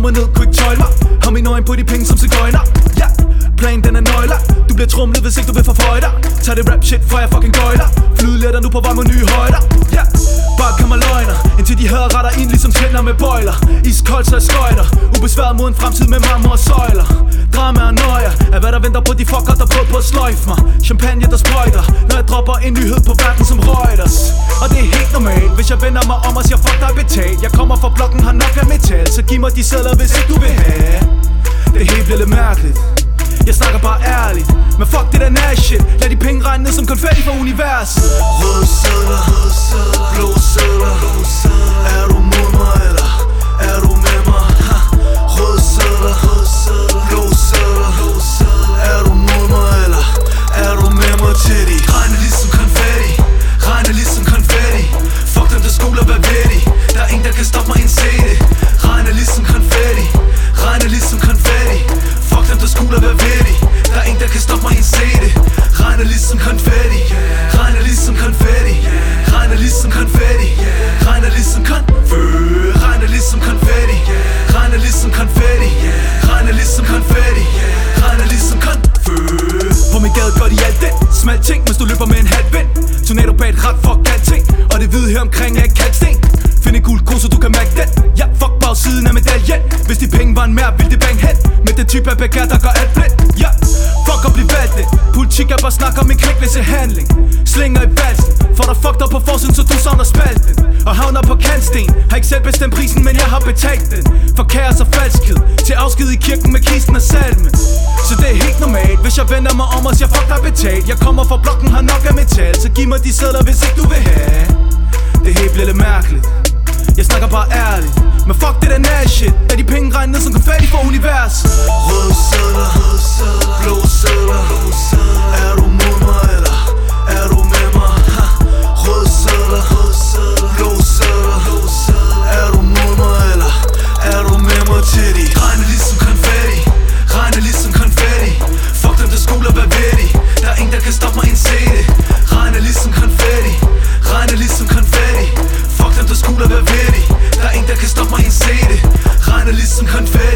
mig ned, kunne ikke tøjle mig. Har mine øjne på de penge som cigøjner. Ja, planen den er nøgler. Du bliver trumlet, hvis ikke du vil forføje dig. Tag det rap shit, for jeg fucking gøjler. Flyde letter nu på vej mod nye højder. Ja, bare kommer løgner, indtil de hader retter ind ligesom tænder med bøjler. Iskoldt så jeg skøjter, ubesværet mod en fremtid med marmor og søjler. Drama og nøjer, er hvad der venter på de fucker, der prøver på at sløjfe mig. Champagne der sprøjter, når jeg dropper en nyhed på verden som Reuters. Og det er helt normalt, hvis jeg vender mig om og siger fuck dig betalt. Jeg kommer fra blokken, har nok af metal, så giv mig de sedler, hvis ikke du vil have. Det hele bliver lidt mærkeligt, jeg snakker bare ærligt. Men fuck det der nash shit, lad de penge regne ned som konfetti fra universet. Røde sedler, blå sedler. Er du mod mig, eller er du med mig? Røde sedler, blå sedler. Er du mod mig, eller er du med mig til de? Regne ligesom konfetti, regne ligesom konfetti. Fuck dem der skoler, hvad ved de? Der er ingen der kan stoppe mig ind, se det. Regne ligesom konfetti, regne ligesom konfetti. Fuck dem der skoler, hvad ved de? Der er ingen der kan stoppe mig ind, se det. Regne ligesom konfetti, regne ligesom konfetti. Regne ligesom konfetti, regne ligesom konfetti. Regne ligesom konfetti, regne ligesom konfetti. Regne ligesom konfetti, regne ligesom konfetti. På min gade gør de alt det, smal ting, mens du løber med en halv vind. Tornado bag et ret fuck alt ting, og det hvide her omkring er kalksten. Find en gul ko, så du kan mærke den. Ja, fuck bagsiden af medaljen. Hvis de penge var en mere, ville det bang hen. Med den type af begær, der gør alt blind. Ja, fuck at blive valgt lidt. Politik er bare snak om en kvæklæse handling. Slinger i valsen, får dig fucked op på forsiden, så du savner spalten. Og havner på kantsten, har ikke selv bestemt prisen, men jeg har betalt den. For kaos og falskhed, til afsked i kirken med kisten og salmen. Så det er helt normalt, hvis jeg vender mig om og siger fuck dig betalt. Jeg kommer fra blokken, har nok af metal, så giv mig de sedler, hvis ikke du vil have. Det hele bliver lidt mærkeligt, jeg snakker bare ærligt. Men fuck det der nash shit, da de penge regner ned som konfetti fra universet. Røde sedler, blå sedler. Er du mod mig, eller er du med mig? Røde sedler, blå sedler. Er du mod mig, eller er du med mig til de? Regne ligesom konfetti, regne ligesom konfetti. Fuck dem der skoler, hvad ved de? Der er ingen der kan stoppe mig ind, se det. Regne ligesom konfetti, regne ligesom konfetti. Fuck dem der skoler, hvad ved de? Der er ingen der kan stoppe mig ind, se det. Regne ligesom konfetti.